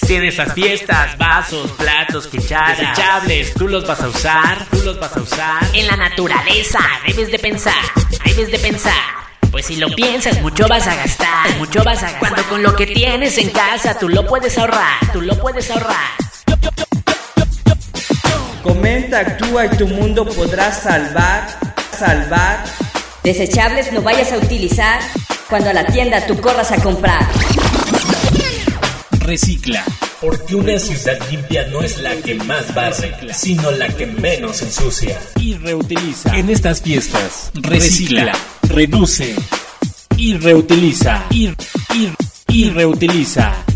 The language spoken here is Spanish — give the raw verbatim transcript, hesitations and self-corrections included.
Si en esas fiestas, vasos, platos, cucharas, desechables, tú los vas a usar, tú los vas a usar. En la naturaleza debes de pensar, debes de pensar. Pues si lo piensas, mucho vas a gastar, mucho vas a gastar. Cuando con lo que tienes en casa, tú lo puedes ahorrar, tú lo puedes ahorrar. Comenta, actúa y tu mundo podrás salvar, salvar. Desechables no vayas a utilizar cuando a la tienda tú corras a comprar. Recicla, porque una ciudad limpia no es la que más barre, sino la que menos ensucia. Y reutiliza. En estas fiestas, recicla, reduce y reutiliza. Y, y, y reutiliza.